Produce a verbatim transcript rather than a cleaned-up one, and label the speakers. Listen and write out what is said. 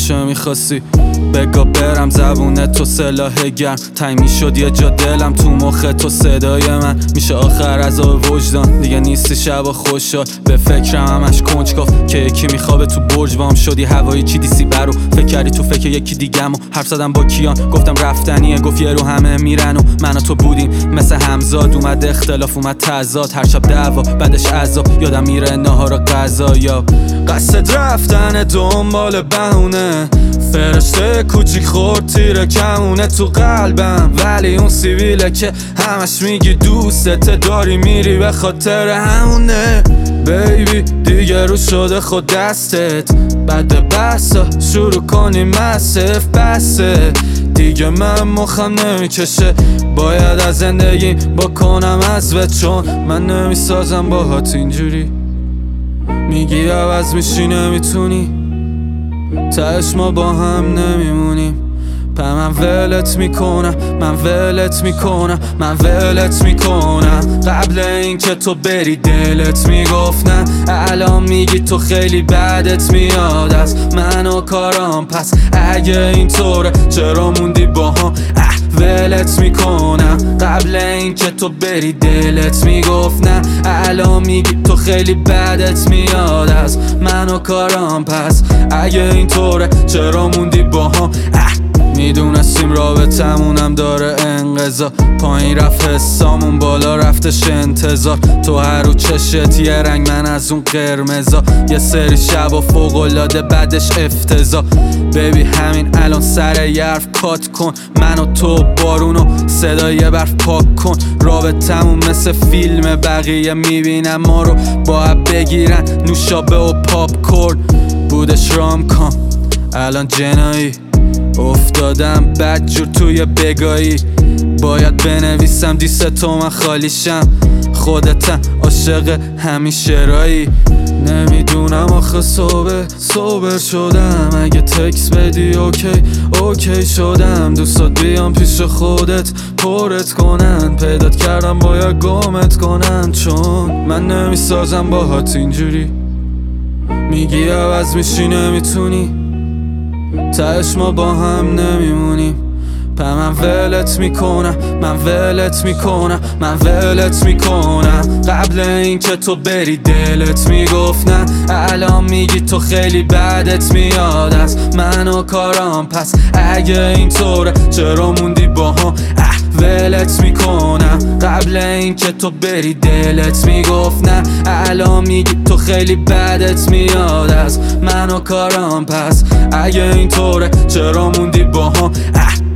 Speaker 1: چه میخواستی بگا برم زبونه تو سلاح گرم تنگ میشد یه جا دلم تو مخ تو صدای من میشه آخر عذاب وجدان دیگه نیستی شبا خوشحال به فکرم همش کنجکاف که یکی میخوابه تو برج وام شدی هوایی چی دیسی برو فکر کردی تو فکر یکی دیگم و حرف زدم با کیان گفتم رفتنیه گفت یه رو همه میرن و من و تو بودیم مثل همزاد اومد اختلاف اومد تضاد هر شب دعوا بعدش عذاب یادم میره نهار و غذا یا قصد رفتن دنبال بهونه فرشته کوچیک خورد تیر کمونه تو قلبم ولی اون سیویله که همش میگی دوستت داری میری به خاطر همونه بیبی دیگه رو شده خود دستت بعد بسا شروع کنی مسف بسه دیگه من مخم نمیکشه باید از زندگی بکنم عزوه چون من نمیسازم باهات اینجوری میگی عوض میشی نمیتونی تهش ما با هم نمیمونیم په من ولت میکنم من ولت میکنم من ولت میکنم قبل این که تو بری دلت میگفتم الان میگی تو خیلی بدت میاد از من و کارام پس اگه اینطوره چرا موندی با هم ولت میکنم قبل این که تو بری دلت میگفتم الان میگی تو خیلی بدت میاد از من و کارام پس اگه اینطوره چرا موندی با هم میدونستیم رابطمونم داره انقضا پایین رفت حسامون بالا رفتش انتظار تو هر رو چشت یه رنگ من از اون قرمزا یه سری شب و فوق‌العاده بعدش افتضاح بیبی همین الان سر یه حرف کات کن من و تو بارونو صدای برف پاک کن رابطمون مثل فیلم بقیه میبینم ما رو باید بگیرن نوشابه و پاپ کورن بودش رام کام الان جنایی افتادم بدجور توی بگایی باید بنویسم دیست تو من خالیشم خودتم عاشق همین شعرایی نمیدونم آخه صبح صبر شدم اگه تکس بدی اوکی اوکی شدم دوستات بیام پیش خودت پرت کنن پیدات کردم باید گمت کنن چون من نمیسازم باهات اینجوری میگی عوض میشی نمیتونی تهش ما با هم نمیمونیم په من ولت میکنم من ولت میکنم من ولت میکنم قبل این که تو بری دلت میگفتم الان میگی تو خیلی بدت میاد از من و کارام پس اگه اینطوره چرا موندی با هم ولت میکنم قبل این که تو بری دلت میگفتم الان میگی تو خیلی بدت میاد از من و کارام پس اگه اینطوره چرا موندی با هم